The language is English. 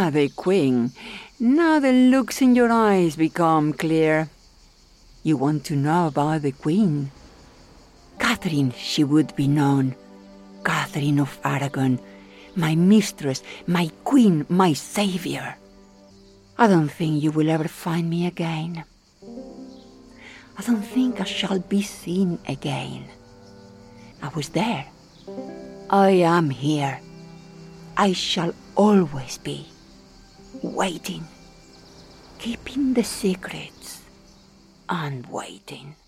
the Queen. Now the looks in your eyes become clear. You want to know about the Queen? Catherine, she would be known. Catherine of Aragon, my mistress, my queen, my savior. I don't think you will ever find me again. I don't think I shall be seen again. I was there. I am here. I shall always be waiting, keeping the secrets and waiting.